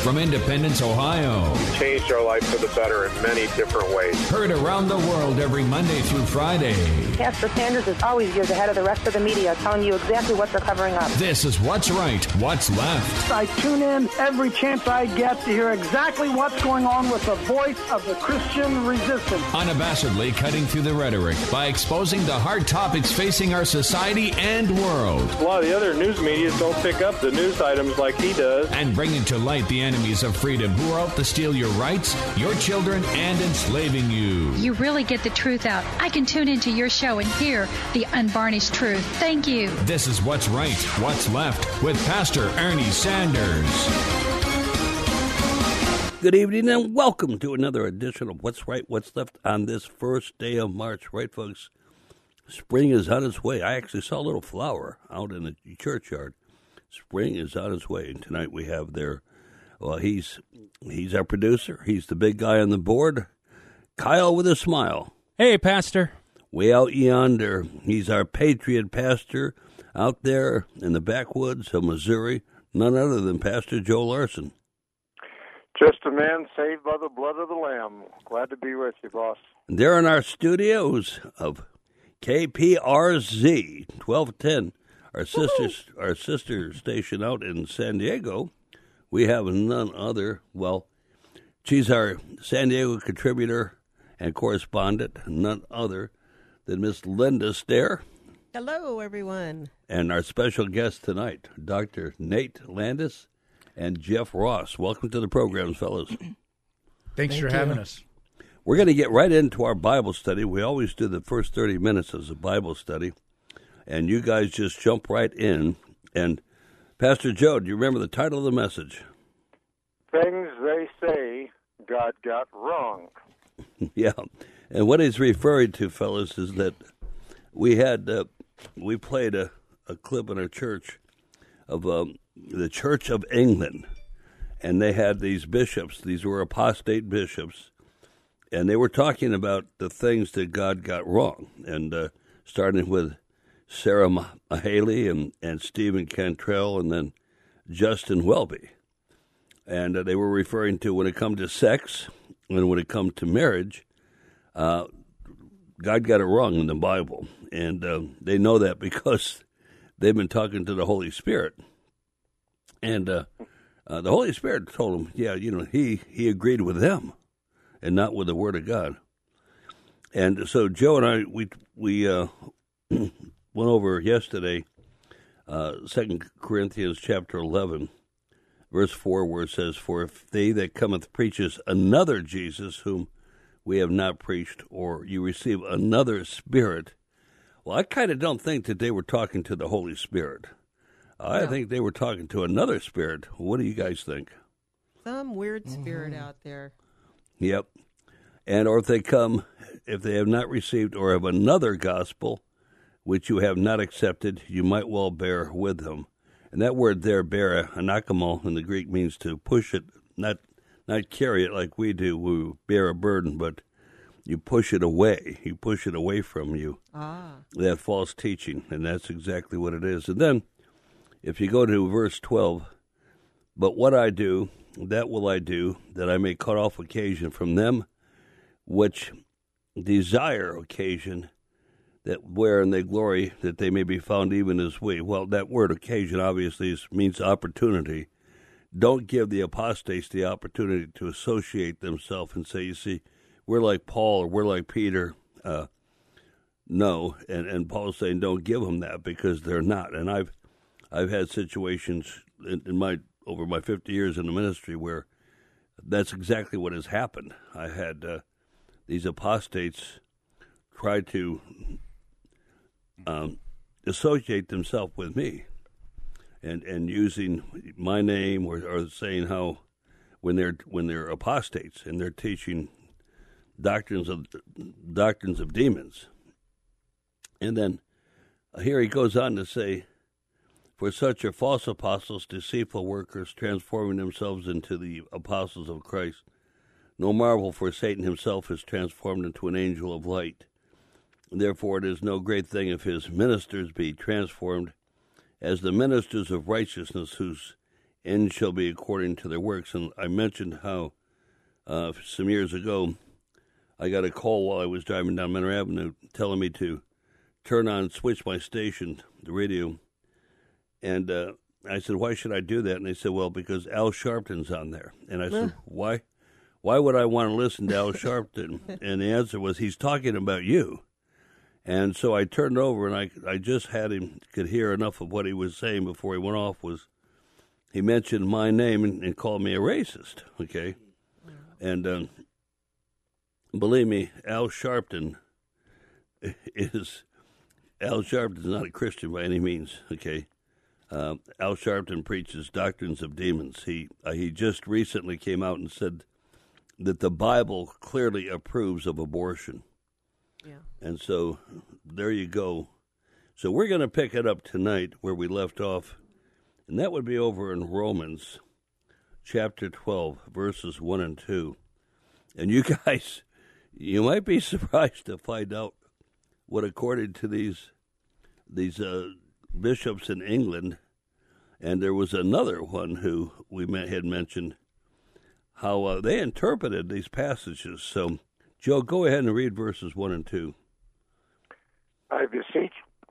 from Independence, Ohio. Changed our life for the better in many different ways. Heard around the world every Monday through Friday. Pastor Sanders is always years ahead of the rest of the media, telling you exactly what they're covering up. This is What's Right, What's Left. I tune in every chance I get to hear exactly what's going on with the voice of the Christian resistance. Unabashedly cutting through the rhetoric by exposing the hard topics facing our society and world. A lot of the other news media don't pick up the news items like he does. And bringing to light the enemies of freedom who are out to steal your rights, your children, and enslaving you. You really get the truth out. I can tune into your show and hear the unvarnished truth. Thank you. This is What's Right, What's Left with Pastor Ernie Sanders. Good evening and welcome to another edition of What's Right, What's Left on this first day of March. Right, folks? Spring is on its way. I actually saw a little flower out in the churchyard. Spring is on its way. And tonight we have he's our producer. He's the big guy on the board. Kyle with a smile. Hey, Pastor. Way out yonder, he's our patriot pastor out there in the backwoods of Missouri. None other than Pastor Joe Larson. Just a man saved by the blood of the Lamb. Glad to be with you, boss. They're in our studios of KPRZ 1210, our sister station out in San Diego. We have none other. Well, she's our San Diego contributor and correspondent, none other than Miss Linda Stair. Hello, everyone. And our special guest tonight, Dr. Nate Landis and Jeff Ross. Welcome to the program, fellas. Thanks for having us. We're going to get right into our Bible study. We always do the first 30 minutes as a Bible study, and you guys just jump right in. And Pastor Joe, do you remember the title of the message? Things they say God got wrong. Yeah, and what he's referring to, fellas, is that we played a clip in our church of the Church of England, and they had these bishops. These were apostate bishops, and they were talking about the things that God got wrong, and starting with Sarah Mahaley and Stephen Cantrell, and then Justin Welby. And they were referring to when it comes to sex and when it comes to marriage, God got it wrong in the Bible. And they know that because they've been talking to the Holy Spirit. And the Holy Spirit told them, he agreed with them and not with the Word of God. And so Joe and I, we went over yesterday 2 Corinthians chapter 11, verse 4, where it says, "For if they that cometh preaches another Jesus, whom we have not preached, or you receive another spirit." Well, I kind of don't think that they were talking to the Holy Spirit. I think they were talking to another spirit. What do you guys think? Some weird spirit out there. Yep. And or if they have not received or have another gospel, which you have not accepted, you might well bear with them. And that word there, bear, anakamo, in the Greek means to push it, not carry it like we do. We bear a burden, but you push it away. You push it away from you. That false teaching, and that's exactly what it is. And then, if you go to verse 12, "But what I do, that will I do, that I may cut off occasion from them which desire occasion, that wherein they glory, that they may be found even as we." Well, that word occasion obviously means opportunity. Don't give the apostates the opportunity to associate themselves and say, you see, we're like Paul or we're like Peter. No, and Paul's saying don't give them that because they're not. And I've had situations over my 50 years in the ministry where that's exactly what has happened. I had these apostates try to associate themselves with me, and using my name or saying how when they're apostates and they're teaching doctrines of demons. And then here he goes on to say, "For such are false apostles, deceitful workers, transforming themselves into the apostles of Christ. No marvel, for Satan himself is transformed into an angel of light. Therefore it is no great thing if his ministers be transformed as the ministers of righteousness, whose end shall be according to their works. And I mentioned how some years ago I got a call while I was driving down Menor Avenue telling me to switch my station, the radio. And I said, why should I do that? And they said, well, because Al Sharpton's on there. And I said, why? Why would I want to listen to Al Sharpton? And the answer was, he's talking about you. And so I turned over, and I just could hear enough of what he was saying before he went off. He mentioned my name and called me a racist, okay? And believe me, Al Sharpton is not a Christian by any means, okay? Al Sharpton preaches doctrines of demons. He just recently came out and said that the Bible clearly approves of abortion. Yeah. And so there you go. So we're going to pick it up tonight where we left off, and that would be over in Romans chapter 12, verses 1 and 2. And you guys, you might be surprised to find out what, according to these bishops in England, and there was another one who we had mentioned, how they interpreted these passages. So, Joe, go ahead and read verses 1 and 2. I beseech,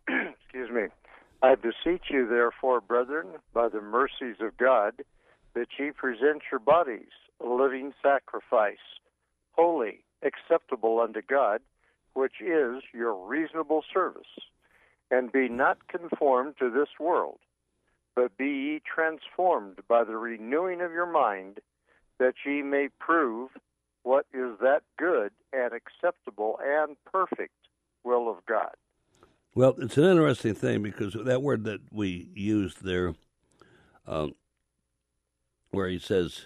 I beseech you, therefore, brethren, by the mercies of God, that ye present your bodies a living sacrifice, holy, acceptable unto God, which is your reasonable service. And be not conformed to this world, but be ye transformed by the renewing of your mind, that ye may prove what is that good and acceptable and perfect will of God. Well, it's an interesting thing because that word that we used there, where he says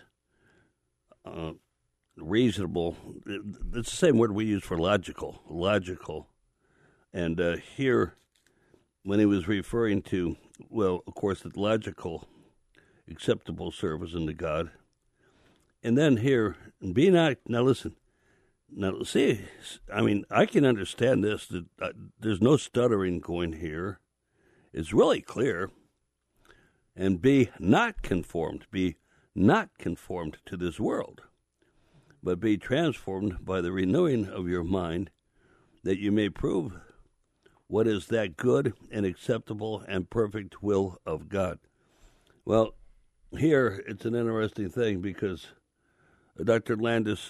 reasonable, it's the same word we use for logical. And here, when he was referring to, well, of course, the logical, acceptable service unto God. And then here, be not, now listen, now see, I mean, I can understand this, that there's no stuttering going here. It's really clear. And be not conformed to this world, but be transformed by the renewing of your mind, that you may prove what is that good and acceptable and perfect will of God. Well, here it's an interesting thing because Dr. Landis,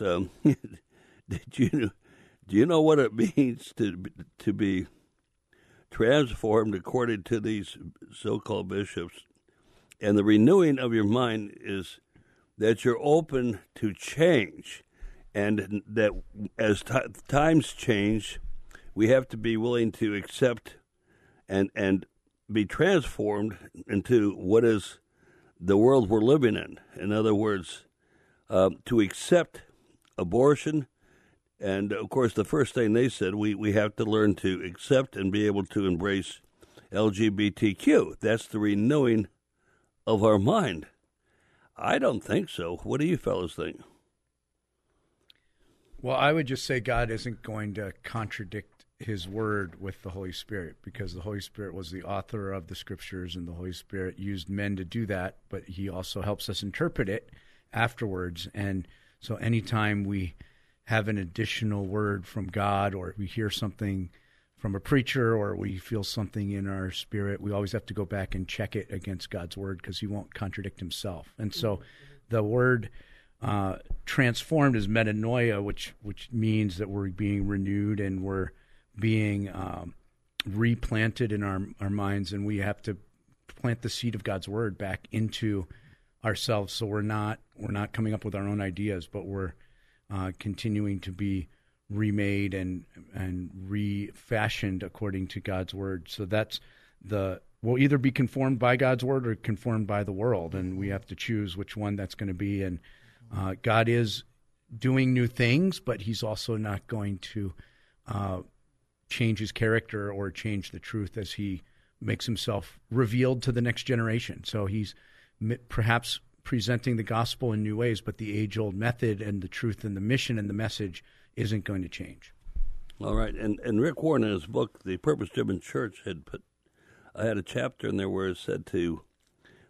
do you know what it means to be transformed according to these so-called bishops? And the renewing of your mind is that you're open to change, and that as times change, we have to be willing to accept and be transformed into what is the world we're living in. In other words, to accept abortion. And, of course, the first thing they said, we have to learn to accept and be able to embrace LGBTQ. That's the renewing of our mind. I don't think so. What do you fellas think? Well, I would just say God isn't going to contradict his word with the Holy Spirit, because the Holy Spirit was the author of the scriptures, and the Holy Spirit used men to do that, but he also helps us interpret it afterwards. And so anytime we have an additional word from God, or we hear something from a preacher, or we feel something in our spirit, we always have to go back and check it against God's word, because he won't contradict himself. And so the word transformed is metanoia, which means that we're being renewed and we're being replanted in our minds, and we have to plant the seed of God's word back into ourselves. So we're not coming up with our own ideas, but we're continuing to be remade and refashioned according to God's word. So we'll either be conformed by God's word or conformed by the world, and we have to choose which one that's going to be. And God is doing new things, but he's also not going to change his character or change the truth as he makes himself revealed to the next generation. So he's perhaps presenting the gospel in new ways, but the age-old method and the truth and the mission and the message isn't going to change. All right, and Rick Warren in his book, The Purpose-Driven Church, had a chapter in there where it said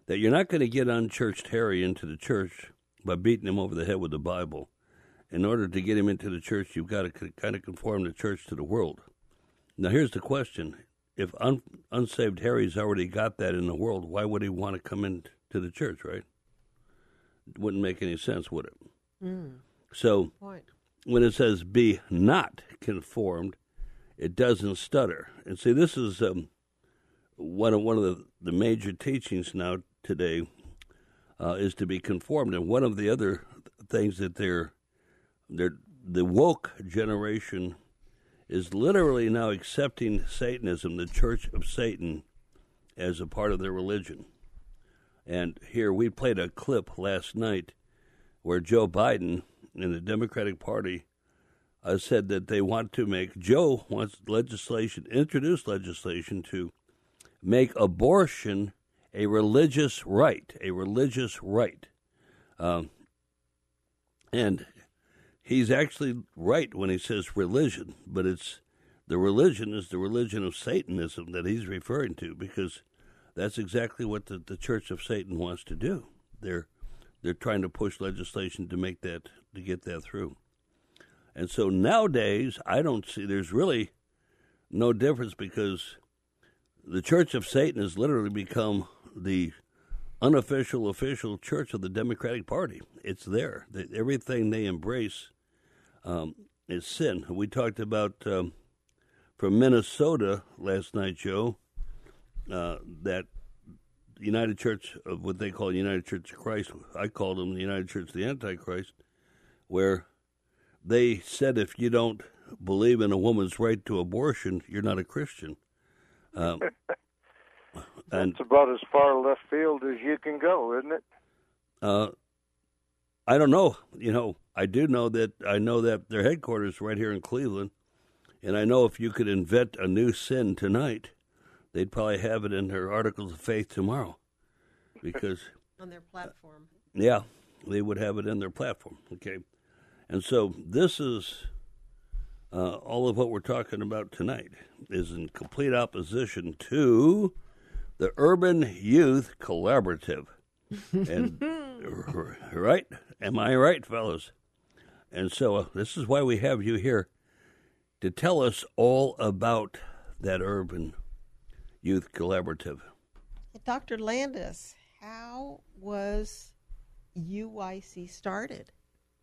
that you're not going to get unchurched Harry into the church by beating him over the head with the Bible. In order to get him into the church, you've got to kind of conform the church to the world. Now, here's the question. If unsaved Harry's already got that in the world, why would he want to come into the church, right? It wouldn't make any sense, would it? So when it says be not conformed, it doesn't stutter. And see, this is one of the major teachings now today is to be conformed. And one of the other things that the woke generation is literally now accepting Satanism, the Church of Satan, as a part of their religion. And here we played a clip last night where Joe Biden and the Democratic Party said that they want to Joe wants introduce legislation to make abortion a religious right, and he's actually right when he says religion, but the religion is the religion of Satanism that he's referring to, because that's exactly what the Church of Satan wants to do. They're trying to push legislation to get that through. And so nowadays, I don't see, there's really no difference, because the Church of Satan has literally become the unofficial, official church of the Democratic Party. It's there. Everything they embrace is sin. We talked about from Minnesota last night, Joe, that United Church of what they call United Church of Christ. I called them the United Church of the Antichrist, where they said if you don't believe in a woman's right to abortion, you're not a Christian. That's about as far left field as you can go, isn't it? I don't know. I do know that their headquarters is right here in Cleveland, and I know if you could invent a new sin tonight, they'd probably have it in their articles of faith tomorrow, because on their platform. Yeah, they would have it in their platform. Okay, and so this is all of what we're talking about tonight is in complete opposition to the Urban Youth Collaborative. And right? Am I right, fellas? And so this is why we have you here, to tell us all about that Urban Youth Collaborative. Dr. Landis, how was UYC started?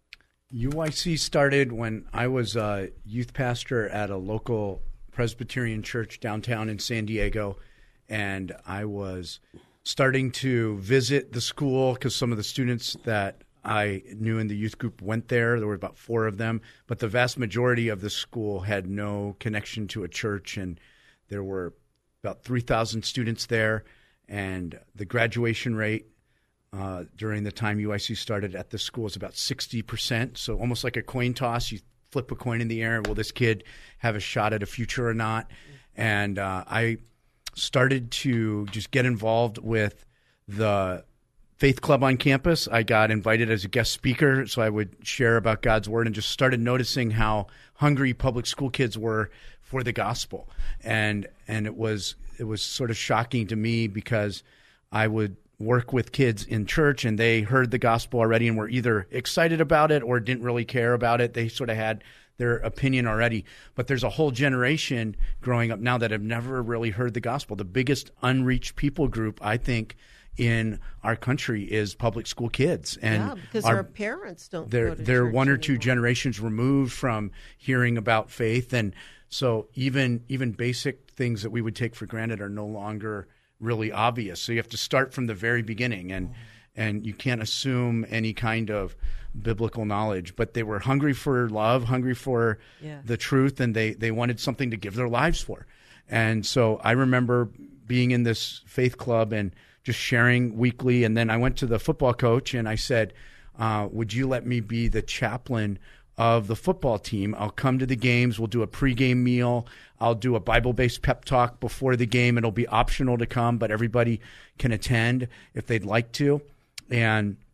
UYC started when I was a youth pastor at a local Presbyterian church downtown in San Diego, and I was starting to visit the school because some of the students that I knew in the youth group went there. There were about 4 of them, but the vast majority of the school had no connection to a church, and there were about 3,000 students there, and the graduation rate during the time UIC started at the school is about 60%, so almost like a coin toss. You flip a coin in the air, will this kid have a shot at a future or not? And I started to just get involved with the Faith Club on campus. I got invited as a guest speaker, so I would share about God's Word, and just started noticing how hungry public school kids were for the gospel. And it was sort of shocking to me, because I would work with kids in church and they heard the gospel already and were either excited about it or didn't really care about it. They sort of had their opinion already. But there's a whole generation growing up now that have never really heard the gospel. The biggest unreached people group, I think, in our country is public school kids. And because our parents don't go to they're church 1 or 2 anymore. generations removed from hearing about faith. And so even basic things that we would take for granted are no longer really obvious. So you have to start from the very beginning, and you can't assume any kind of biblical knowledge. But they were hungry for love, hungry for the truth, and they wanted something to give their lives for. And so I remember being in this faith club and just sharing weekly. And then I went to the football coach and I said, would you let me be the chaplain of the football team? I'll come to the games. We'll do a pregame meal. I'll do a Bible-based pep talk before the game. It'll be optional to come, but everybody can attend if they'd like to. And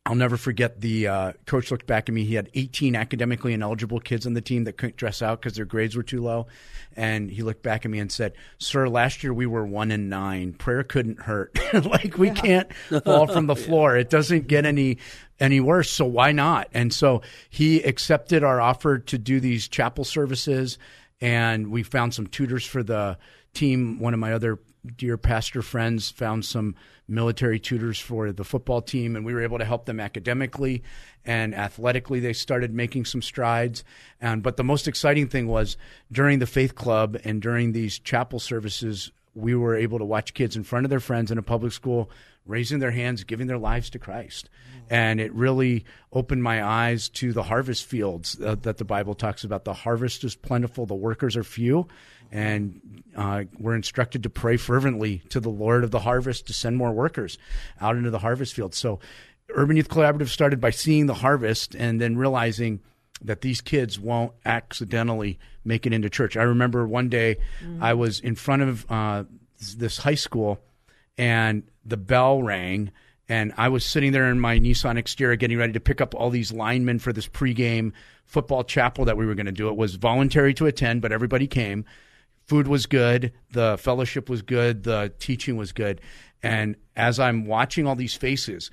I'll never forget the coach looked back at me. He had 18 academically ineligible kids on the team that couldn't dress out because their grades were too low. And he looked back at me and said, "Sir, last year we were 1-9. Prayer couldn't hurt. We can't fall from the floor. It doesn't get any worse. So why not?" And so he accepted our offer to do these chapel services. And we found some tutors for the team. One of my other dear pastor friends found some military tutors for the football team, and we were able to help them academically and athletically. They started making some strides. But the most exciting thing was during the Faith Club and during these chapel services, we were able to watch kids in front of their friends in a public school raising their hands, giving their lives to Christ. And it really opened my eyes to the harvest fields that the Bible talks about. The harvest is plentiful, the workers are few. And we're instructed to pray fervently to the Lord of the harvest to send more workers out into the harvest field. So Urban Youth Collaborative started by seeing the harvest and then realizing that these kids won't accidentally make it into church. I remember one day I was in front of this high school and the bell rang, and I was sitting there in my Nissan Xterra getting ready to pick up all these linemen for this pregame football chapel that we were going to do. It was voluntary to attend, but everybody came. Food was good. The fellowship was good. The teaching was good. And as I'm watching all these faces,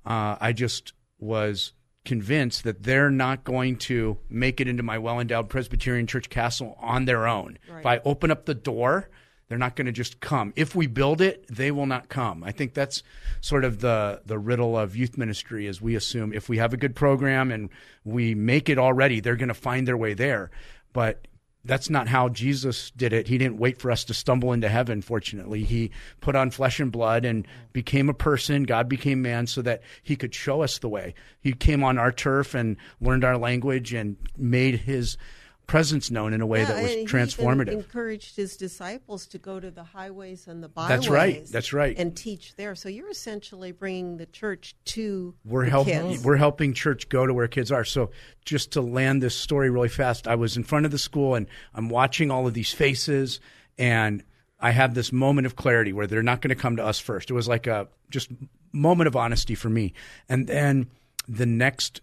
I just was convinced that they're not going to make it into my well-endowed Presbyterian Church castle on their own. Right. If I open up the door, they're not going to just come. If we build it, they will not come. I think that's sort of the riddle of youth ministry, is we assume if we have a good program and we make it already, they're going to find their way there. But that's not how Jesus did it. He didn't wait for us to stumble into heaven, fortunately. He put on flesh and blood and became a person. God became man so that he could show us the way. He came on our turf and learned our language and made his presence known in a way that was transformative. He encouraged his disciples to go to the highways and the byways. That's right. And teach there. So you're essentially bringing the church to kids. We're helping church go to where kids are. So just to land this story really fast, I was in front of the school and I'm watching all of these faces, and I have this moment of clarity where they're not going to come to us first. It was like a just moment of honesty for me. And then the next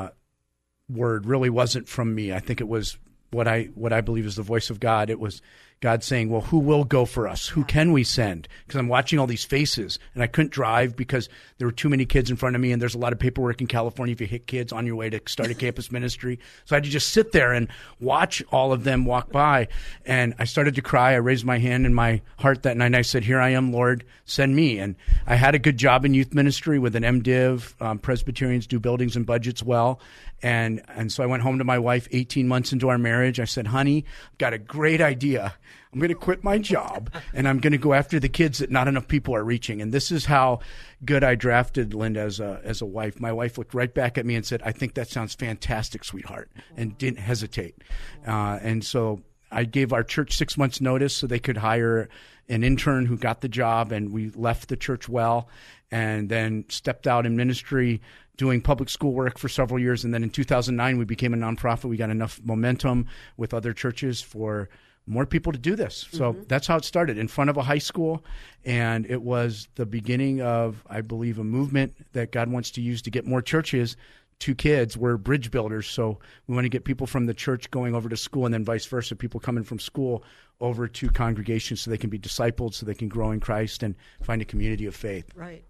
word really wasn't from me. I think it was what I believe is the voice of God. It was God saying, well, who will go for us? Who can we send? Because I'm watching all these faces, and I couldn't drive because there were too many kids in front of me, and there's a lot of paperwork in California if you hit kids on your way to start a campus ministry. So I had to just sit there and watch all of them walk by, and I started to cry. I raised my hand in my heart that night, and I said, "Here I am, Lord, send me." And I had a good job in youth ministry with an MDiv. Presbyterians do buildings and budgets well. And so I went home to my wife 18 months into our marriage. I said, "Honey, I've got a great idea. I'm going to quit my job, and I'm going to go after the kids that not enough people are reaching." And this is how good I drafted Linda as a wife. My wife looked right back at me and said, "I think that sounds fantastic, sweetheart," and didn't hesitate. And so I gave our church 6 months' notice so they could hire an intern who got the job, and we left the church well, and then stepped out in ministry doing public school work for several years. And then in 2009, we became a nonprofit. We got enough momentum with other churches for more people to do this. So that's how it started, in front of a high school. And it was the beginning of, I believe, a movement that God wants to use to get more churches to kids. We're bridge builders. So we want to get people from the church going over to school, and then vice versa, people coming from school over to congregations so they can be discipled, so they can grow in Christ and find a community of faith. Right.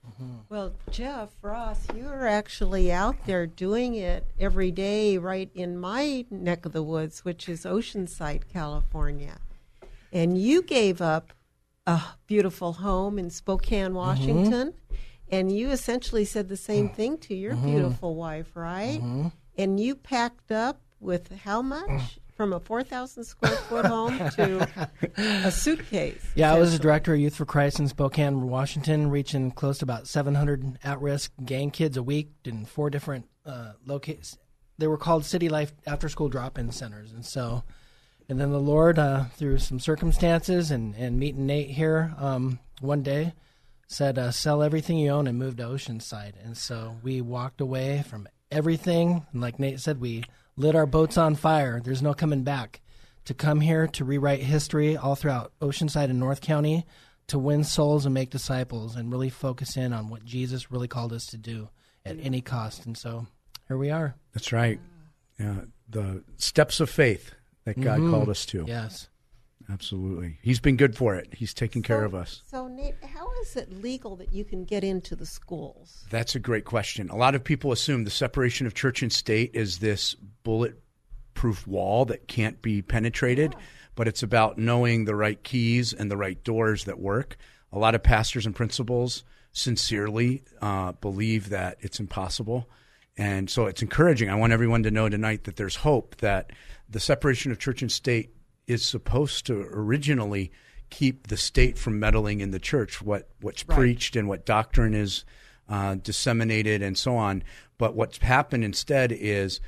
Well, Jeff Ross, you're actually out there doing it every day right in my neck of the woods, which is Oceanside, California. And you gave up a beautiful home in Spokane, Washington, and you essentially said the same thing to your beautiful wife, right? And you packed up with how much? From a 4,000 square foot home to a suitcase. Yeah, I was a director of Youth for Christ in Spokane, Washington, reaching close to about 700 at-risk gang kids a week in 4 different locations. They were called City Life after-school drop-in centers. And then the Lord, through some circumstances and meeting Nate here one day, said, sell everything you own and move to Oceanside. And so we walked away from everything. And like Nate said, we lit our boats on fire. There's no coming back. To come here to rewrite history all throughout Oceanside and North County, to win souls and make disciples and really focus in on what Jesus really called us to do. at any cost. And so here we are. That's right. The steps of faith that God called us to. Yes. Absolutely. He's been good for it. He's taken care of us. So, Nate, how is it legal that you can get into the schools? That's a great question. A lot of people assume the separation of church and state is this bulletproof wall that can't be penetrated, but it's about knowing the right keys and the right doors that work. A lot of pastors and principals sincerely believe that it's impossible. And so it's encouraging. I want everyone to know tonight that there's hope, that the separation of church and state is supposed to originally keep the state from meddling in the church, what's preached and what doctrine is disseminated and so on. But what's happened instead is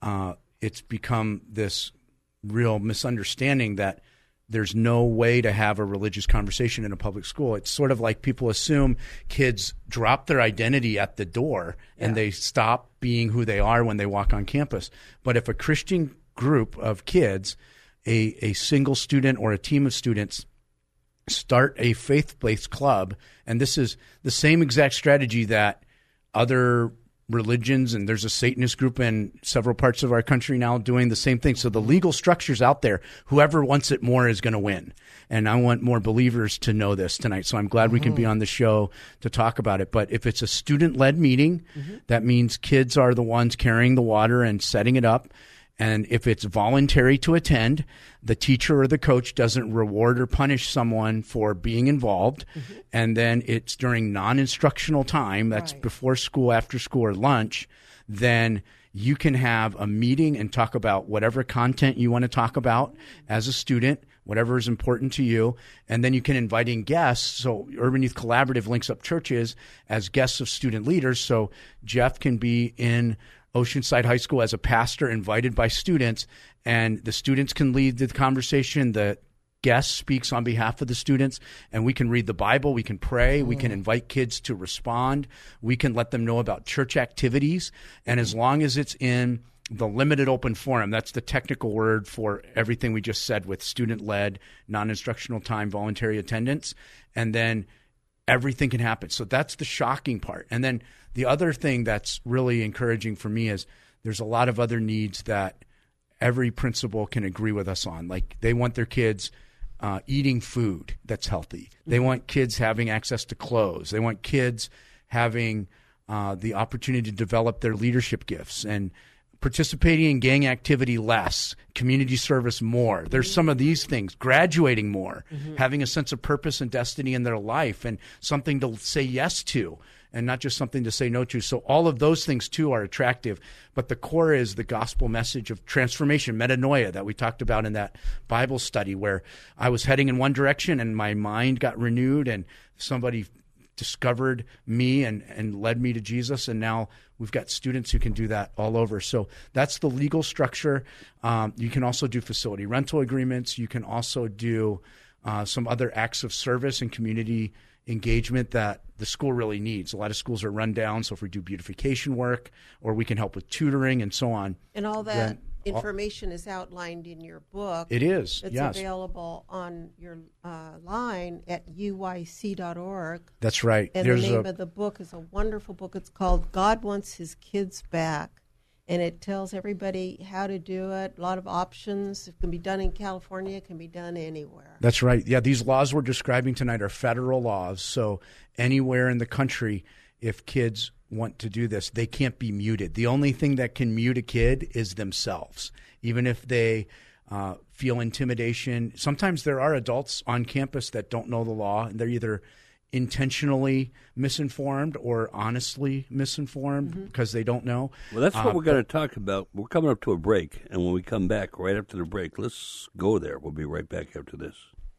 it's become this real misunderstanding that there's no way to have a religious conversation in a public school. It's sort of like people assume kids drop their identity at the door and they stop being who they are when they walk on campus. But if a Christian group of kids, a single student or a team of students, start a faith-based club, and this is the same exact strategy that other religions, and there's a Satanist group in several parts of our country now doing the same thing. So the legal structure's out there. Whoever wants it more is going to win. And I want more believers to know this tonight. So I'm glad we can be on the show to talk about it. But if it's a student-led meeting, that means kids are the ones carrying the water and setting it up. And if it's voluntary to attend, the teacher or the coach doesn't reward or punish someone for being involved. And then it's during non-instructional time, that's before school, after school, or lunch, then you can have a meeting and talk about whatever content you want to talk about as a student, whatever is important to you. And then you can invite in guests. So Urban Youth Collaborative links up churches as guests of student leaders. So Jeff can be in Oceanside High School as a pastor invited by students, and the students can lead the conversation. The guest speaks on behalf of the students, and we can read the Bible. We can pray. We can invite kids to respond. We can let them know about church activities. And as long as it's in the limited open forum, that's the technical word for everything we just said with student-led, non-instructional time, voluntary attendance, and then everything can happen. So that's the shocking part. And then the other thing that's really encouraging for me is there's a lot of other needs that every principal can agree with us on. Like they want their kids eating food that's healthy. They want kids having access to clothes. They want kids having the opportunity to develop their leadership gifts and participating in gang activity less, community service more. There's some of these things, graduating more, having a sense of purpose and destiny in their life and something to say yes to and not just something to say no to. So all of those things, too, are attractive. But the core is the gospel message of transformation, metanoia, that we talked about in that Bible study where I was heading in one direction and my mind got renewed and somebody discovered me and led me to Jesus, and now we've got students who can do that all over. So that's the legal structure. You can also do facility rental agreements. You can also do some other acts of service and community engagement that the school really needs. A lot of schools are run down, so if we do beautification work or we can help with tutoring and so on. And all that information is outlined in your book. It is, it's yes. available on your line at uyc.org. That's right. And the name of the book is a wonderful book. It's called God Wants His Kids Back. And it tells everybody how to do it, a lot of options. It can be done in California. It can be done anywhere. That's right. Yeah, these laws we're describing tonight are federal laws. So anywhere in the country, if kids want to do this, they can't be muted. The only thing that can mute a kid is themselves, even if they feel intimidation. Sometimes there are adults on campus that don't know the law, and they're either intentionally misinformed or honestly misinformed because they don't know. Well, that's what we're going to talk about. We're coming up to a break, and when we come back, right after the break, let's go there. We'll be right back after this.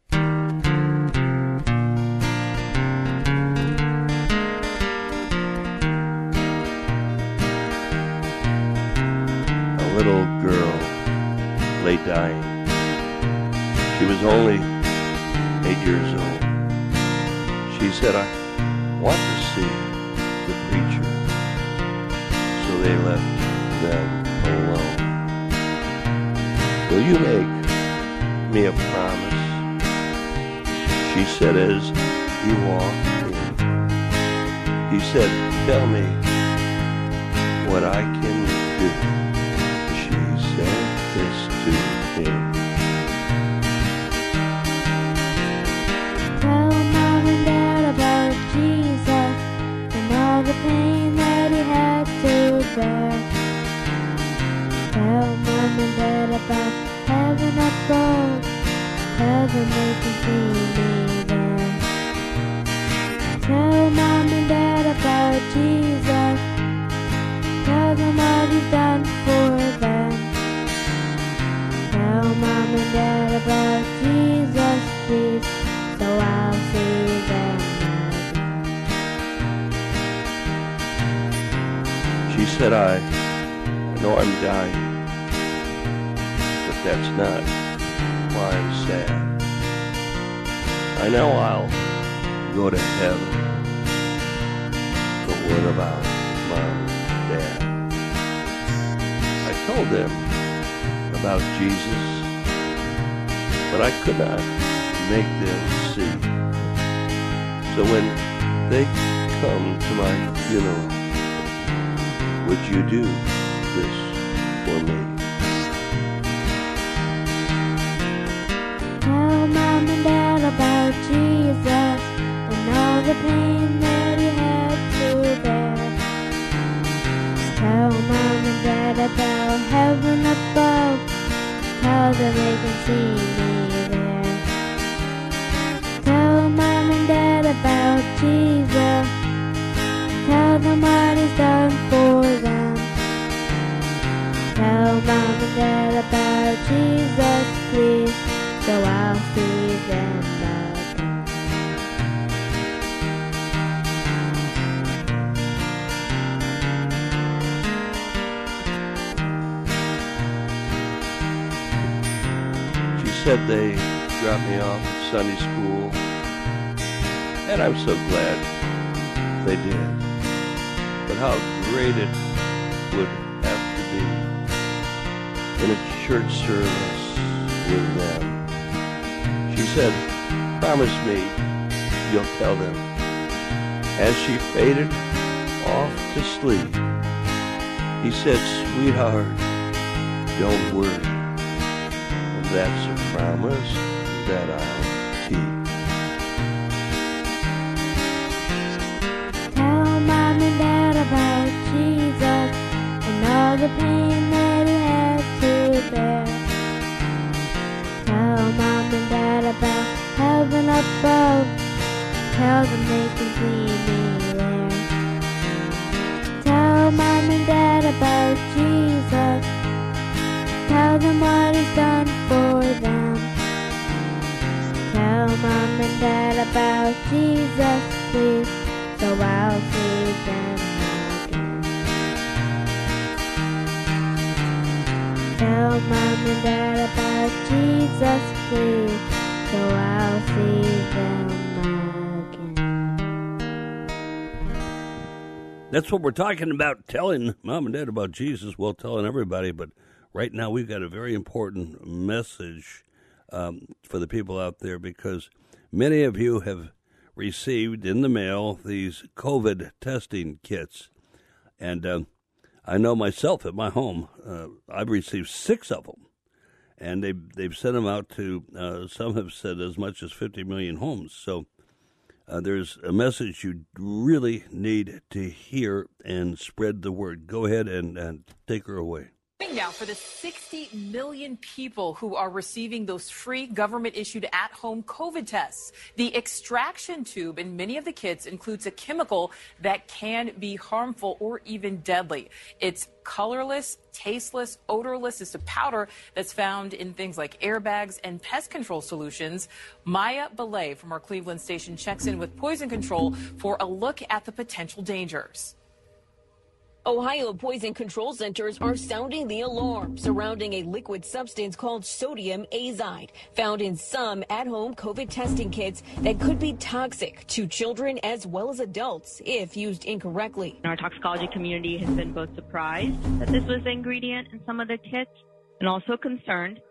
A little girl lay dying. She was only 8 years old. She said, "I want to see the preacher." So they left them alone. "Will you make me a promise?" She said as he walked in. He said, "Tell me what I can do. She said this to him. Tell Mom and Dad about Jesus and all the pain that he had to bear. Tell Mom and Dad about heaven above. Tell them they can see me there. Tell Mom and Dad about Jesus. Tell them what he's done for them. Tell Mom and Dad about Jesus, please, so I'll see them again. She said, I know I'm dying, but that's not why I'm sad. I know I'll go to heaven, but what about Mom and Dad? I told them about Jesus, but I could not make them see. So when they come to my funeral, would you do this for me? Tell Mom and Dad about Jesus and all the pain that he had to bear. Tell Mom and Dad about heaven above. Tell them they can see me there. Tell Mom and Dad about Jesus. Tell them what he's done for them. Tell Mom and Dad about Jesus, please, so I'll see them again. She said they dropped me off at Sunday school, and I'm so glad they did. But how great it would have to be in a church service with them. She said, promise me you'll tell them. As she faded off to sleep, he said, sweetheart, don't worry. And that's a promise that I'll keep. Tell Mom and Dad about Jesus and all the pain that he had to bear. Tell Mom and Dad about heaven above. Tell them they can see me there. Tell Mom and Dad about Jesus. Tell them what he's done for them. Tell Mom and Dad about Jesus, please, so I'll see them again. Tell Mom and Dad about Jesus, please, so I'll see them again. That's what we're talking about, telling Mom and Dad about Jesus, well, telling everybody. But right now we've got a very important message for the people out there, because many of you have received in the mail these COVID testing kits. And I know myself at my home, I've received 6 of them. And they've sent them out to, some have said as much as 50 million homes. So there's a message you really need to hear and spread the word. Go ahead and take her away. Now, for the 60 million people who are receiving those free government-issued at-home COVID tests, the extraction tube in many of the kits includes a chemical that can be harmful or even deadly. It's colorless, tasteless, odorless. It's a powder that's found in things like airbags and pest control solutions. Maya Belay from our Cleveland station checks in with Poison Control for a look at the potential dangers. Ohio Poison Control Centers are sounding the alarm surrounding a liquid substance called sodium azide, found in some at-home COVID testing kits that could be toxic to children as well as adults if used incorrectly. Our toxicology community has been both surprised that this was the ingredient in some of the kits and also concerned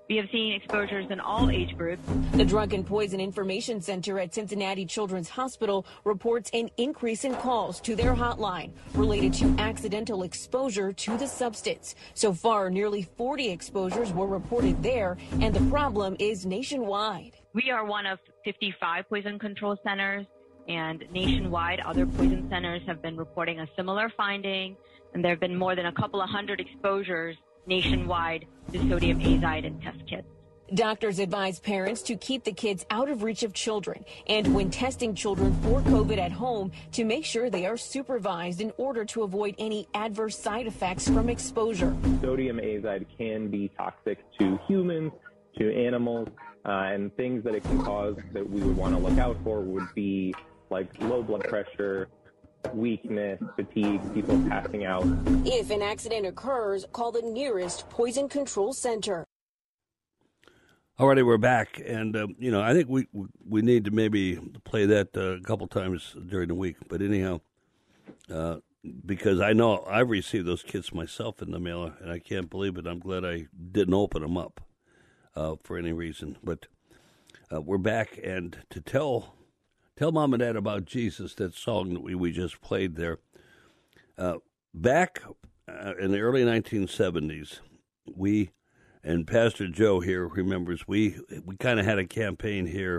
We have seen exposures in all age groups. The Drug and Poison Information Center at Cincinnati Children's Hospital reports an increase in calls to their hotline related to accidental exposure to the substance. So far, nearly 40 exposures were reported there, and the problem is nationwide. We are one of 55 poison control centers, and nationwide, other poison centers have been reporting a similar finding, and there have been more than a couple of hundred exposures nationwide to sodium azide in test kits. Doctors advise parents to keep the kids out of reach of children, and when testing children for COVID at home, to make sure they are supervised in order to avoid any adverse side effects from exposure. Sodium azide can be toxic to humans, to animals, and things that it can cause that we would want to look out for would be like low blood pressure, weakness, fatigue, people passing out. If an accident occurs, call the nearest poison control center. Alrighty, we're back, and I think we need to maybe play that a couple times during the week. But anyhow, because I know I've received those kits myself in the mail, and I can't believe it. I'm glad I didn't open them up for any reason. But we're back, and to tell Mom and Dad about Jesus, that song that we just played there. Back in the early 1970s, we, and Pastor Joe here remembers, we kind of had a campaign here.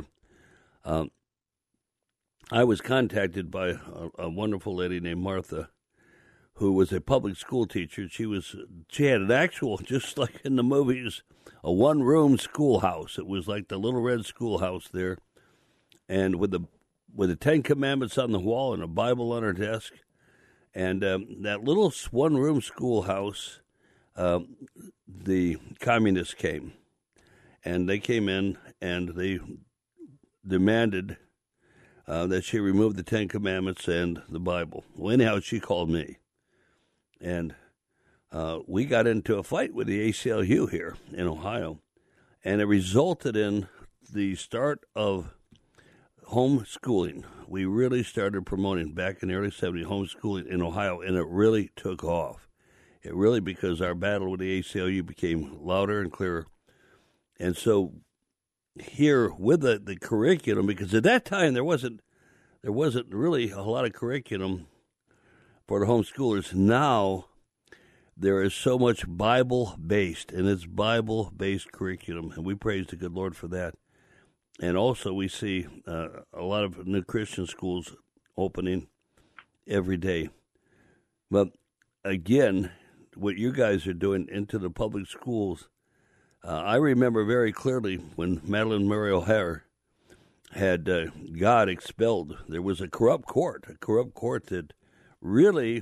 I was contacted by a wonderful lady named Martha, who was a public school teacher. She had an actual, just like in the movies, a one-room schoolhouse. It was like the Little Red Schoolhouse there, and with the Ten Commandments on the wall and a Bible on her desk. And that little one-room schoolhouse, the communists came. And they came in and they demanded that she remove the Ten Commandments and the Bible. Well, anyhow, she called me. And we got into a fight with the ACLU here in Ohio. And it resulted in the start of homeschooling. We really started promoting back in the early 70s homeschooling in Ohio, and it really took off. It really, because our battle with the ACLU became louder and clearer. And so here with the curriculum, because at that time there wasn't really a lot of curriculum for the homeschoolers. Now there is so much Bible-based, and it's Bible-based curriculum, and we praise the good Lord for that. And also we see a lot of new Christian schools opening every day. But again, what you guys are doing into the public schools, I remember very clearly when Madalyn Murray O'Hair had God expelled. There was a corrupt court that really,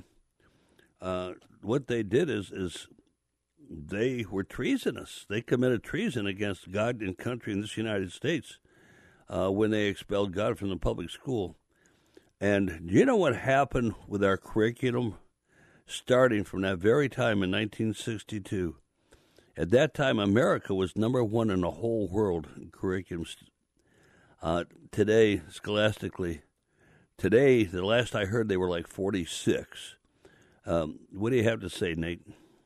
what they did is they were treasonous. They committed treason against God and country in this United States when they expelled God from the public school. And do you know what happened with our curriculum starting from that very time in 1962? At that time, America was number one in the whole world in curriculums. Today, scholastically, the last I heard, they were like 46. What do you have to say, Nate?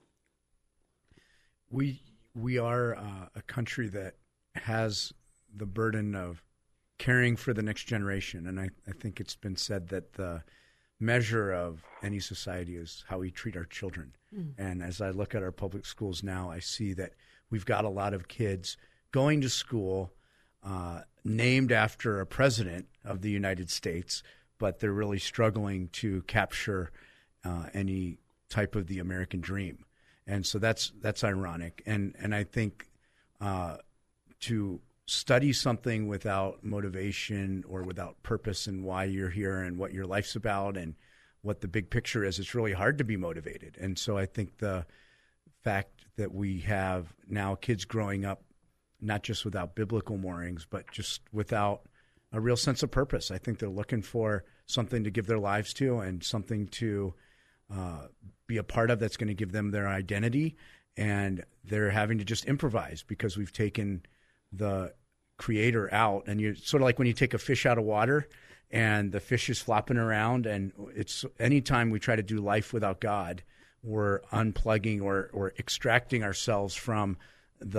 We are a country that has the burden of caring for the next generation, and I think it's been said that the measure of any society is how we treat our children. And as I look at our public schools now, I see that we've got a lot of kids going to school named after a president of the United States, but they're really struggling to capture any type of the American dream. And so that's ironic. And I think to study something without motivation or without purpose and why you're here and what your life's about and what the big picture is, it's really hard to be motivated. And so I think the fact that we have now kids growing up not just without biblical moorings, but just without a real sense of purpose. I think they're looking for something to give their lives to and something to be a part of that's going to give them their identity. And they're having to just improvise because we've taken the creator out. And you're sort of like when you take a fish out of water and the fish is flopping around, and it's anytime we try to do life without God, we're unplugging or extracting ourselves from the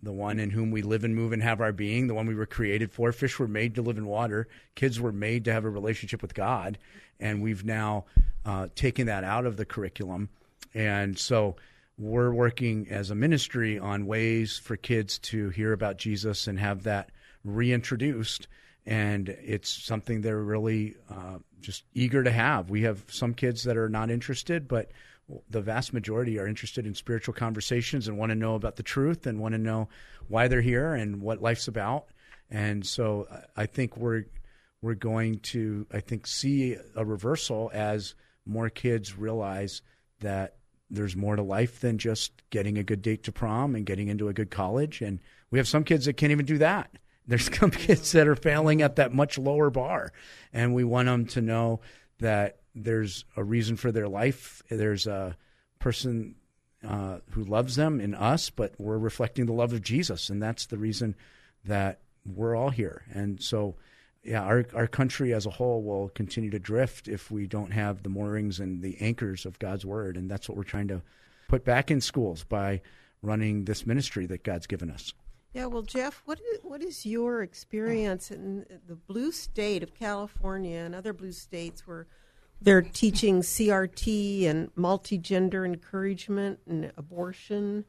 the one in whom we live and move and have our being, the one we were created for. Fish were made to live in water. Kids were made to have a relationship with God. And we've now taken that out of the curriculum. And so we're working as a ministry on ways for kids to hear about Jesus and have that reintroduced. And it's something they're really just eager to have. We have some kids that are not interested, but the vast majority are interested in spiritual conversations and want to know about the truth and want to know why they're here and what life's about. And so I think we're going to, see a reversal as more kids realize that there's more to life than just getting a good date to prom and getting into a good college. And we have some kids that can't even do that. There's some kids that are failing at that much lower bar. And we want them to know that there's a reason for their life. There's a person who loves them in us, but we're reflecting the love of Jesus. And that's the reason that we're all here. And so, yeah, our country as a whole will continue to drift if we don't have the moorings and the anchors of God's word. And that's what we're trying to put back in schools by running this ministry that God's given us. Yeah, well, Jeff, what is your experience in the blue state of California and other blue states where they're teaching CRT and multi-gender encouragement and abortion,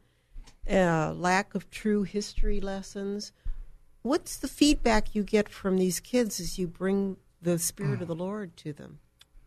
lack of true history lessons? What's the feedback you get from these kids as you bring the Spirit of the Lord to them?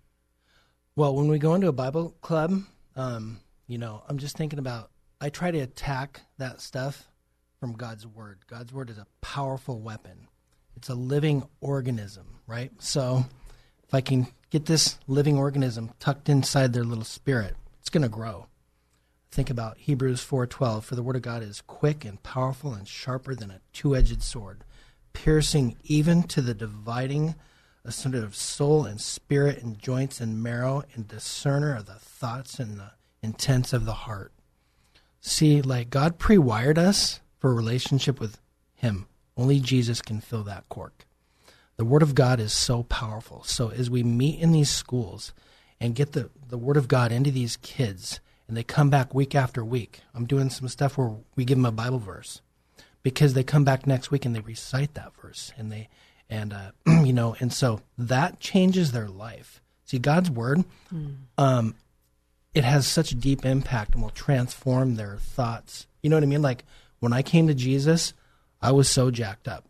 Well, when we go into a Bible club, I'm just thinking about, I try to attack that stuff from God's Word. God's Word is a powerful weapon. It's a living organism, right? So if I can get this living organism tucked inside their little spirit, it's going to grow. Think about Hebrews 4:12. For the word of God is quick and powerful and sharper than a two-edged sword, piercing even to the dividing asunder of soul and spirit and joints and marrow, and discerner of the thoughts and the intents of the heart. See, like God pre-wired us for a relationship with Him. Only Jesus can fill that cork. The Word of God is so powerful. So as we meet in these schools and get the Word of God into these kids, and they come back week after week. I'm doing some stuff where we give them a Bible verse because they come back next week and they recite that verse, and so that changes their life. See, God's Word, it has such a deep impact and will transform their thoughts. You know what I mean? Like when I came to Jesus, I was so jacked up.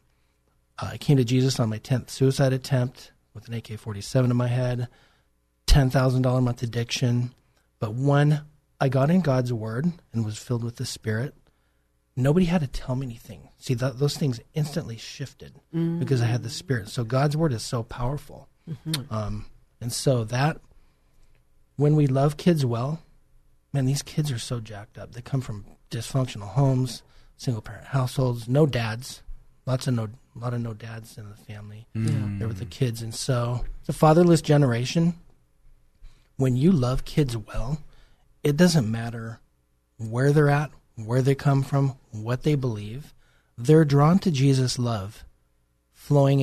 I came to Jesus on my 10th suicide attempt with an AK-47 in my head, $10,000 a month addiction, but when I got in God's Word and was filled with the Spirit, nobody had to tell me anything. See, those things instantly shifted because I had the Spirit. So God's Word is so powerful. Mm-hmm. And so that, when we love kids well, man, these kids are so jacked up. They come from dysfunctional homes, single-parent households, no dads, a lot of no dads in the family. They're with the kids. And so it's a fatherless generation. When you love kids well, it doesn't matter where they're at, where they come from, what they believe. They're drawn to Jesus' love flowing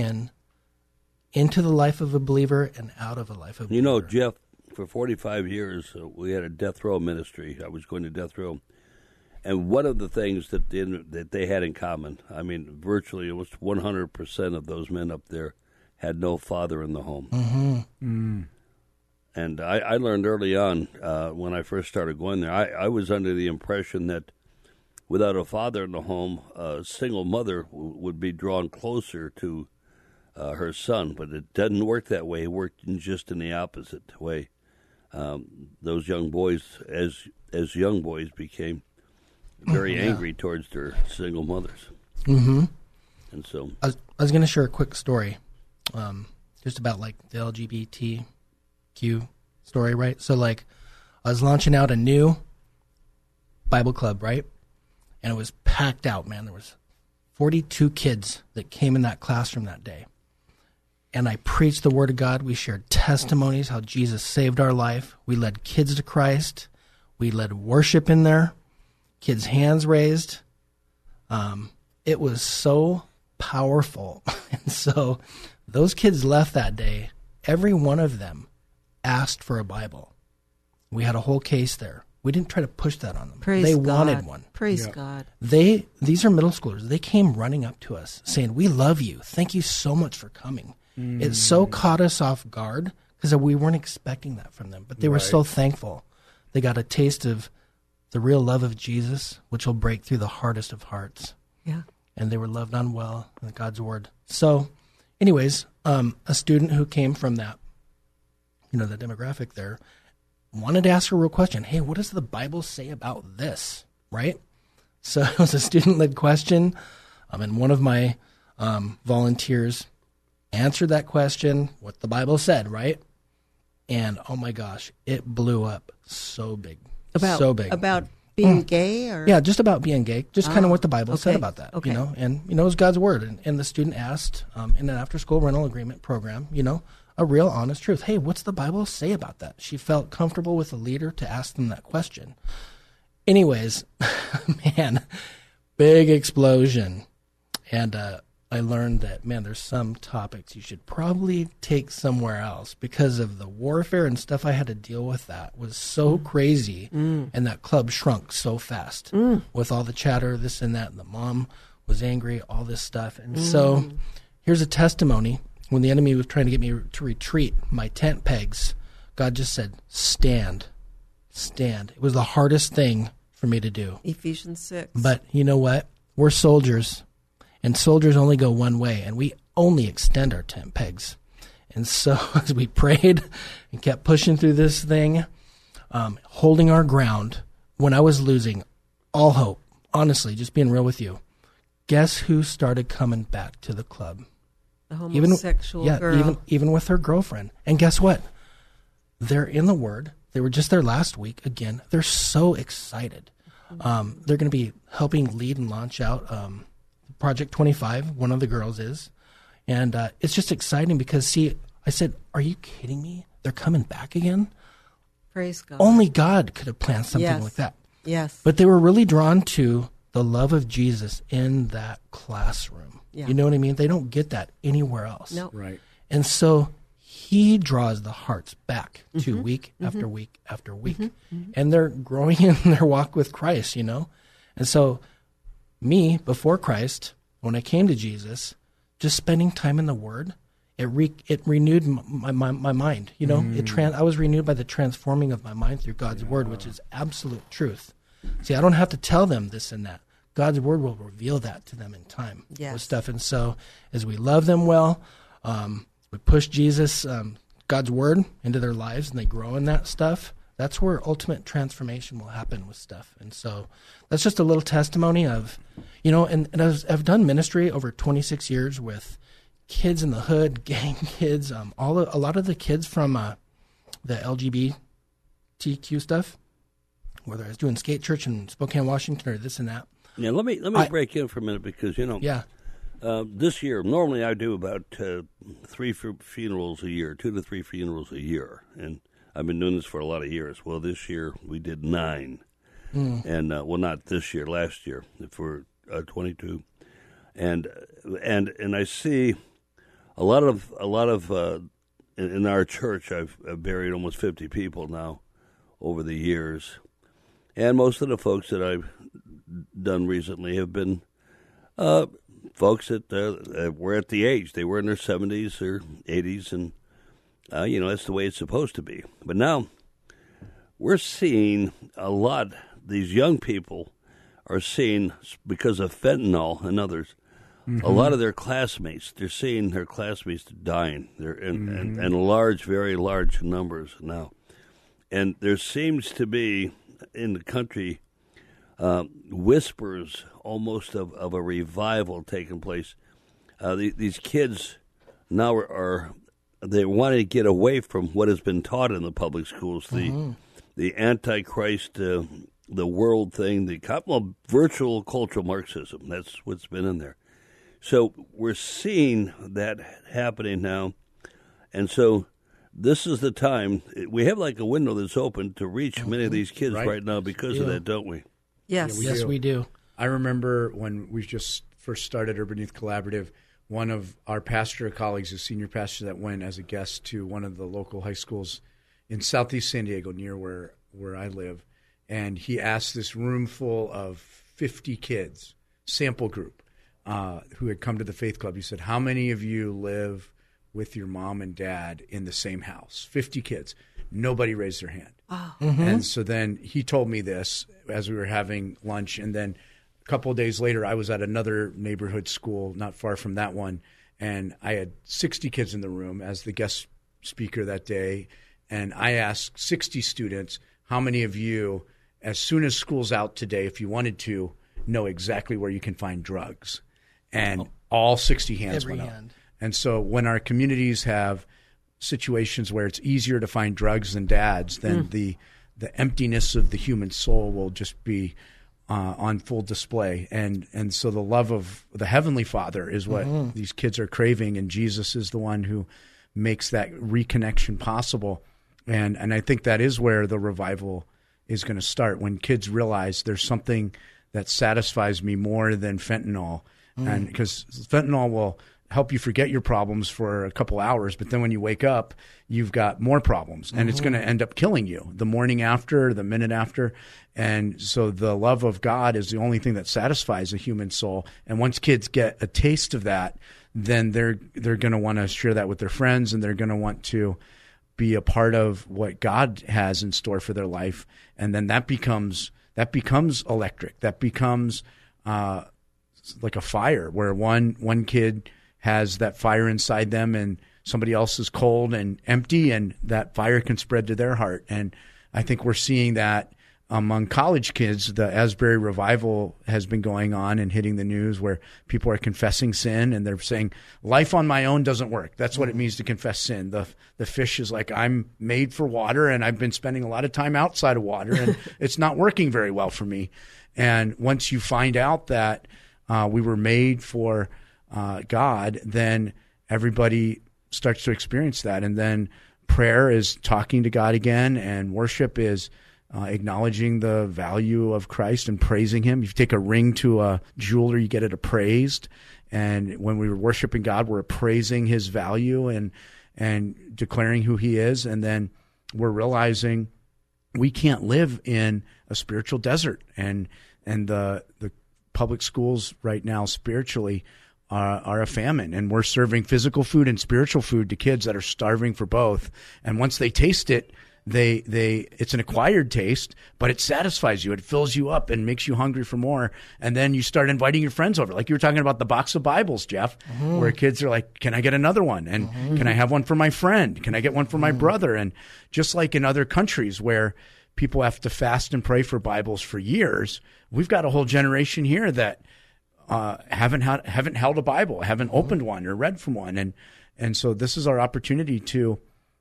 into the life of a believer and out of a life of a believer. You know, Jeff, for 45 years, we had a death row ministry. I was going to death row. And one of the things that they had in common, I mean, virtually it was 100% of those men up there had no father in the home. Mm-hmm. And I learned early on when I first started going there, I was under the impression that without a father in the home, a single mother would be drawn closer to her son. But it doesn't work that way. It worked just in the opposite way. Those young boys, as young boys, became very angry towards their single mothers. Mm-hmm. And so I was going to share a quick story just about like the LGBTQ story, right? So like I was launching out a new Bible club, right? And it was packed out, man. There was 42 kids that came in that classroom that day. And I preached the Word of God. We shared testimonies, how Jesus saved our life. We led kids to Christ. We led worship in there. Kids' hands raised. It was so powerful. And so those kids left that day. Every one of them asked for a Bible. We had a whole case there We didn't try to push that on them. Praise they God. wanted one. Praise God. These are middle schoolers. They came running up to us saying, "We love you. Thank you so much for coming." It so caught us off guard because we weren't expecting that from them. But they were so thankful. They got a taste of the real love of Jesus, which will break through the hardest of hearts. Yeah. And they were loved on well in God's word. So, anyways, a student who came from that, the demographic there, wanted to ask a real question. Hey, what does the Bible say about this? Right? So it was a student-led question, and one of my volunteers answered that question, what the Bible said, right? And oh my gosh, it blew up so big. About being gay? Or? Yeah, just about being gay. Just kind of what the Bible said about that, Okay. And, it was God's word. And the student asked in an after-school rental agreement program, a real honest truth. Hey, what's the Bible say about that? She felt comfortable with a leader to ask them that question. Anyways, man, big explosion. And I learned that, man, there's some topics you should probably take somewhere else because of the warfare and stuff I had to deal with that was so crazy. And that club shrunk so fast with all the chatter, this and that. And the mom was angry, all this stuff. And so here's a testimony. When the enemy was trying to get me to retreat my tent pegs, God just said, stand. It was the hardest thing for me to do. Ephesians 6. But you know what? We're soldiers. And soldiers only go one way, and we only extend our tent pegs. And so as we prayed and kept pushing through this thing, holding our ground, when I was losing all hope, honestly, just being real with you, guess who started coming back to the club? The homosexual girl. Even with her girlfriend. And guess what? They're in the Word. They were just there last week. Again, they're so excited. They're going to be helping lead and launch out Project 25, one of the girls is. And it's just exciting because, see, I said, are you kidding me? They're coming back again? Praise God. Only God could have planned something like that. Yes. But they were really drawn to the love of Jesus in that classroom. Yeah. You know what I mean? They don't get that anywhere else. No. Right. And so he draws the hearts back to week after week after week. And they're growing in their walk with Christ, And so me, before Christ, when I came to Jesus, just spending time in the Word, it renewed my mind. I was renewed by the transforming of my mind through God's Word, which is absolute truth. See, I don't have to tell them this and that. God's Word will reveal that to them in time with stuff. And so as we love them well, we push Jesus, God's Word into their lives, and they grow in that stuff. That's where ultimate transformation will happen with stuff. And so that's just a little testimony of, and I've done ministry over 26 years with kids in the hood, gang kids, a lot of the kids from the LGBTQ stuff, whether I was doing skate church in Spokane, Washington, or this and that. Yeah, let me break in for a minute because, this year, normally I do about 3 funerals a year, 2 to 3 funerals a year. And I've been doing this for a lot of years. Well, this year we did 9. And, not this year, last year for 22. And I see a lot of in our church, I've buried almost 50 people now over the years. And most of the folks that I've done recently have been folks that were at the age. They were in their 70s or 80s, and, that's the way it's supposed to be. But now we're seeing a lot, these young people are seeing, because of fentanyl and others, a lot of their classmates, they're seeing their classmates dying. They're in large, very large numbers now. And there seems to be in the country whispers almost of a revival taking place. These kids now they want to get away from what has been taught in the public schools, the Antichrist, the world thing, the virtual cultural Marxism. That's what's been in there. So we're seeing that happening now. And so this is the time. We have like a window that's open to reach many of these kids right now because of that, don't we? Yes. Yes, we do. I remember when we just first started Urban Youth Collaborative, one of our pastor colleagues, a senior pastor that went as a guest to one of the local high schools in southeast San Diego near where I live, and he asked this room full of 50 kids, sample group, who had come to the Faith Club. He said, how many of you live with your mom and dad in the same house? 50 kids. Nobody raised their hand. Oh. And so then he told me this as we were having lunch. And then a couple of days later, I was at another neighborhood school not far from that one. And I had 60 kids in the room as the guest speaker that day. And I asked 60 students, how many of you, as soon as school's out today, if you wanted to, know exactly where you can find drugs? And all 60 hands went up. And so when our communities have situations where it's easier to find drugs than dads, then the emptiness of the human soul will just be on full display. And so the love of the Heavenly Father is what these kids are craving, and Jesus is the one who makes that reconnection possible. And I think that is where the revival is going to start, when kids realize there's something that satisfies me more than fentanyl. And because fentanyl will help you forget your problems for a couple hours, but then when you wake up, you've got more problems, and it's going to end up killing you the morning after, the minute after. And so the love of God is the only thing that satisfies a human soul. And once kids get a taste of that, then they're going to want to share that with their friends, and they're going to want to be a part of what God has in store for their life. And then that becomes electric. That becomes like a fire, where one kid has that fire inside them and somebody else is cold and empty, and that fire can spread to their heart. And I think we're seeing that among college kids. The Asbury revival has been going on and hitting the news, where people are confessing sin, and they're saying, life on my own doesn't work. That's what it means to confess sin. The fish is like, I'm made for water, and I've been spending a lot of time outside of water, and it's not working very well for me. And once you find out that we were made for God, then everybody starts to experience that. And then prayer is talking to God again, and worship is acknowledging the value of Christ and praising him. If you take a ring to a jeweler, you get it appraised. And when we were worshiping God, we're praising his value and declaring who he is. And then we're realizing we can't live in a spiritual desert. And the public schools right now spiritually are a famine, and we're serving physical food and spiritual food to kids that are starving for both. And once they taste it, it's an acquired taste, but it satisfies you. It fills you up and makes you hungry for more. And then you start inviting your friends over. Like you were talking about the box of Bibles, Jeff, where kids are like, can I get another one? And can I have one for my friend? Can I get one for my brother? And just like in other countries where people have to fast and pray for Bibles for years, we've got a whole generation here that haven't held a Bible, haven't opened one or read from one. And so this is our opportunity to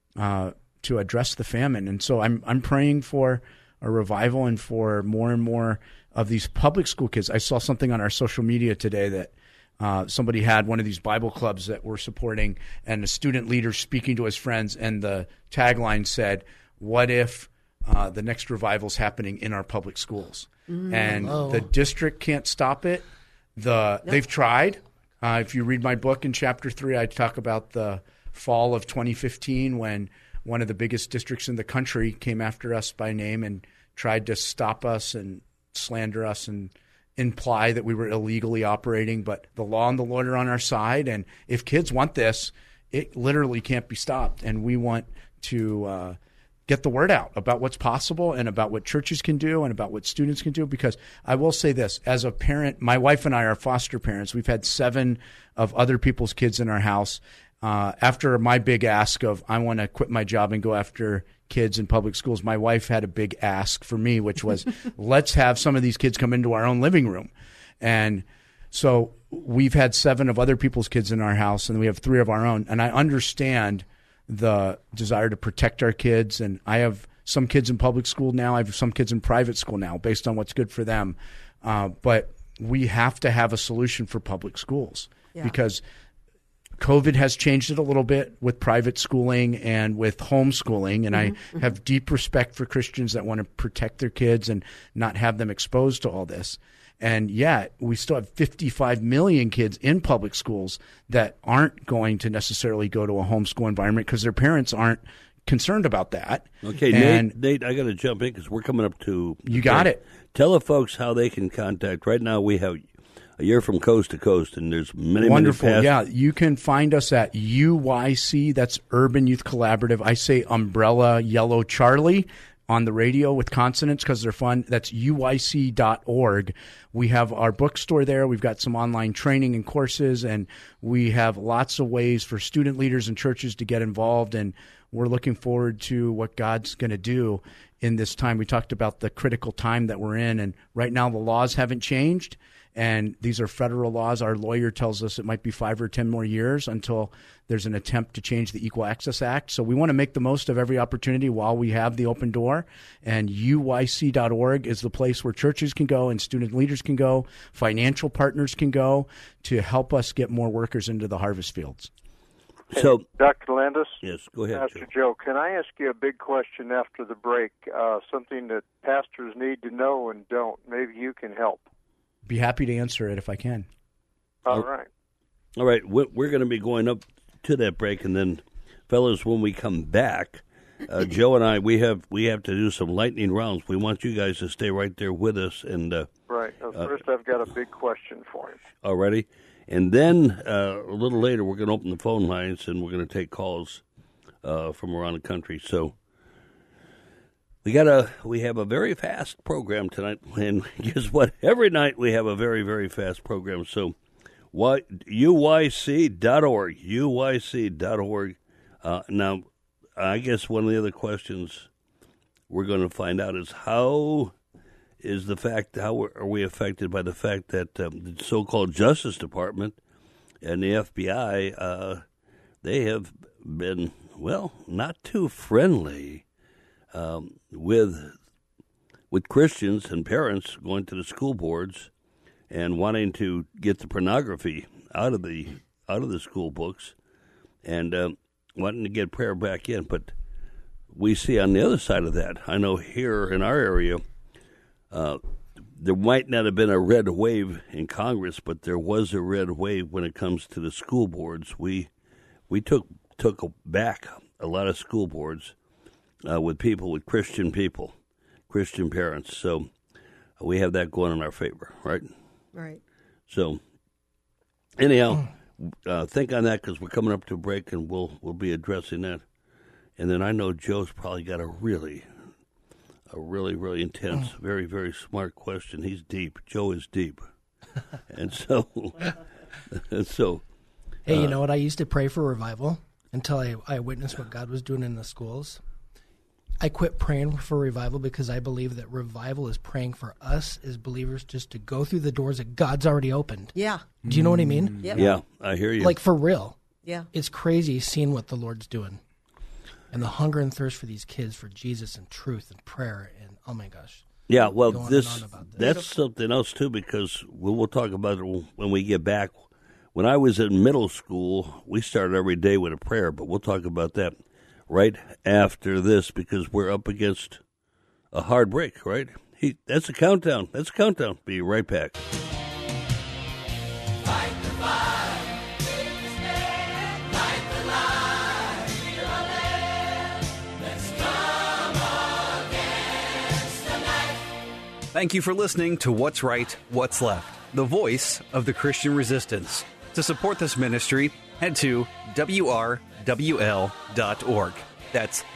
address the famine. And so I'm praying for a revival and for more and more of these public school kids. I saw something on our social media today that somebody had one of these Bible clubs that we're supporting, and a student leader speaking to his friends, and the tagline said, what if the next revival is happening in our public schools? And the district can't stop it. They've tried. If you read my book in chapter 3, I talk about the fall of 2015, when one of the biggest districts in the country came after us by name and tried to stop us and slander us and imply that we were illegally operating. But the law and the Lord are on our side, and if kids want this, it literally can't be stopped. And we want to get the word out about what's possible and about what churches can do and about what students can do. Because I will say this, as a parent, my wife and I are foster parents. We've had 7 of other people's kids in our house. After my big ask of, I want to quit my job and go after kids in public schools, my wife had a big ask for me, which was, let's have some of these kids come into our own living room. And so we've had 7 of other people's kids in our house, and we have 3 of our own. And I understand the desire to protect our kids. And I have some kids in public school now. I have some kids in private school now based on what's good for them. But we have to have a solution for public schools because COVID has changed it a little bit with private schooling and with homeschooling. And I have deep respect for Christians that want to protect their kids and not have them exposed to all this. And yet we still have 55 million kids in public schools that aren't going to necessarily go to a homeschool environment because their parents aren't concerned about that. Okay, and Nate, I got to jump in because we're coming up to... You got it. Tell the folks how they can contact. Right now we have a year from coast to coast, and there's many, wonderful. many Yeah, you can find us at UYC, that's Urban Youth Collaborative. I say Umbrella Yellow Charlie on the radio with consonants because they're fun. That's UYC.org. We have our bookstore there. We've got some online training and courses, and we have lots of ways for student leaders and churches to get involved, and we're looking forward to what God's going to do in this time. We talked about the critical time that we're in, and right now the laws haven't changed, and these are federal laws. Our lawyer tells us it might be 5 or 10 more years until there's an attempt to change the Equal Access Act. So we want to make the most of every opportunity while we have the open door, and UYC.org is the place where churches can go and student leaders can go, financial partners can go to help us get more workers into the harvest fields. So, Dr. Landis? Yes, go ahead, Pastor Joe, can I ask you a big question after the break, something that pastors need to know and don't? Maybe you can help. Be happy to answer it if I can. All right. All right, we're going to be going up to that break, and then, fellas, when we come back, Joe and I, we have to do some lightning rounds. We want you guys to stay right there with us. And right. First, I've got a big question for you. All righty. And then a little later, we're going to open the phone lines, and we're going to take calls from around the country. So we have a very fast program tonight, and guess what? Every night we have a very, very fast program. So UYC.org. Now, I guess one of the other questions we're going to find out is how are we affected by the fact that the so-called Justice Department and the FBI, they have been, not too friendly with Christians and parents going to the school boards and wanting to get the pornography out of the school books and wanting to get prayer back in. But we see on the other side of that, I know here in our area, there might not have been a red wave in Congress, but there was a red wave when it comes to the school boards. We took back a lot of school boards with Christian parents. So we have that going in our favor, right? Right. So anyhow, think on that because we're coming up to a break, and we'll be addressing that. And then I know Joe's probably got a really, really intense, very, very smart question. He's deep. Joe is deep. And so... Hey, you know what? I used to pray for revival until I witnessed what God was doing in the schools. I quit praying for revival because I believe that revival is praying for us as believers just to go through the doors that God's already opened. Yeah. Do you know what I mean? Yep. Yeah, I hear you. Like, for real. Yeah. It's crazy seeing what the Lord's doing. And the hunger and thirst for these kids for Jesus and truth and prayer and, oh my gosh. Yeah, well, that's something else too, because we'll talk about it when we get back. When I was in middle school, we started every day with a prayer, but we'll talk about that right after this because we're up against a hard break, right? That's a countdown. Be right back. Thank you for listening to What's Right, What's Left, the voice of the Christian resistance. To support this ministry, head to WRWL.org. That's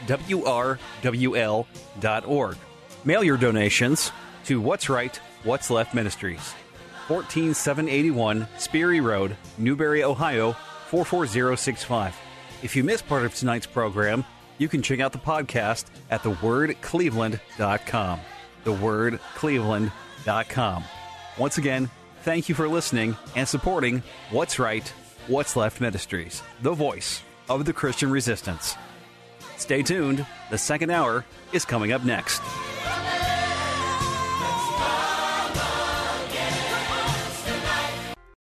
WRWL.org. Mail your donations to What's Right, What's Left Ministries, 14781 Sperry Road, Newberry, Ohio, 44065. If you missed part of tonight's program, you can check out the podcast at thewordcleveland.com. thewordcleveland.com. Once again, thank you for listening and supporting What's Right, What's Left Ministries, the voice of the Christian resistance. Stay tuned. The second hour is coming up next.